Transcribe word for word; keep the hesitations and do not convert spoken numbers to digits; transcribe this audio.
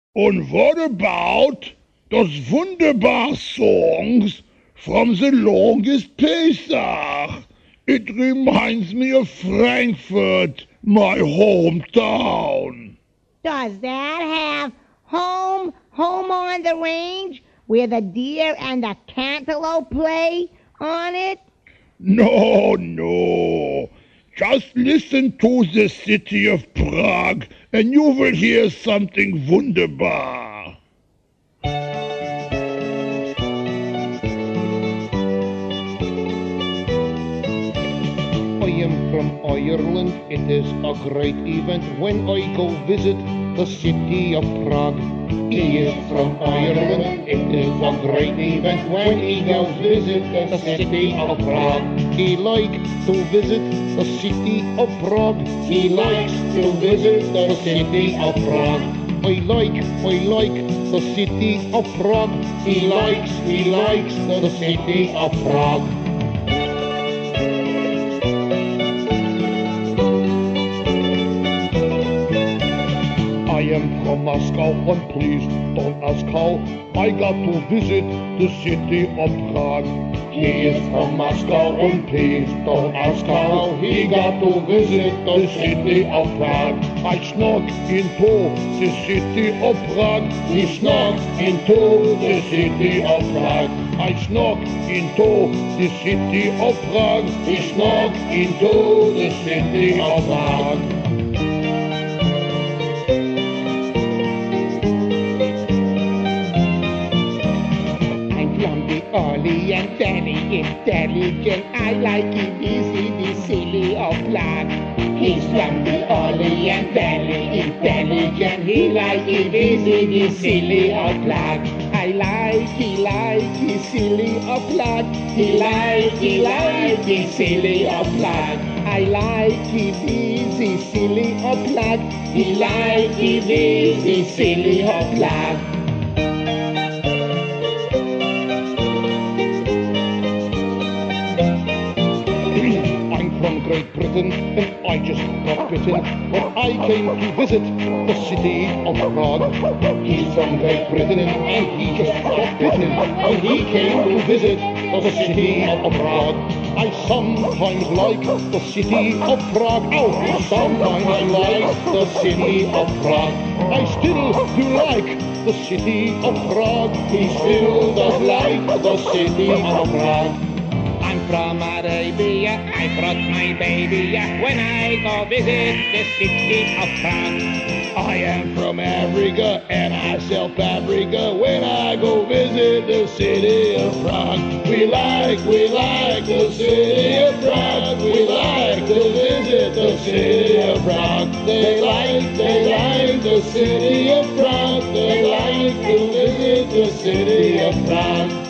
And what about those wunderbar songs from the longest Pesach? It reminds me of Frankfurt, my hometown. Does that have home, home on the range, where the deer and the cantaloupe play on it? No, no. Just listen to the city of Prague and you will hear something wunderbar. I am from Ireland, it is a great event when I go visit the city of Prague. He is from Ireland, it is a great event when he goes visit the city of Prague. He likes to visit the city of Prague. He likes to visit the city of Prague. I like, I like the city of Prague. He likes, he likes the city of Prague. I am from Moscow, and please don't ask how I got to visit the city of Prague. He is from Moscow, and please don't ask how he got to visit the city of Prague. I snuck into the city of Prague. He snuck into the city of Prague. I snuck into the city of Prague. He snuck into the city of Prague. Early and very intelligent, I like it easy, the silly of Prague. He's from the early and very intelligent, he like it easy, the silly of Prague. I like, he like, the silly of Prague. He like, he like, the silly of Prague. I like it easy, silly of Prague. He like it easy, silly of Prague. Great Britain, and I just got bitten when I came to visit the city of Prague. He's from Great Britain, and he just got bitten when he came to visit the city of Prague. I sometimes like the city of Prague. Oh, I sometimes like the city of Prague. I still do like the city of Prague. He still does like the city of Prague. I'm from Arabia, I brought my baby when I go visit the city of Prague. I am from Africa and I sell paprika when I go visit the city of Prague. We like, we like the city of Prague. We like to visit the city of Prague. They like, they like the city of Prague. They like to visit the city of Prague.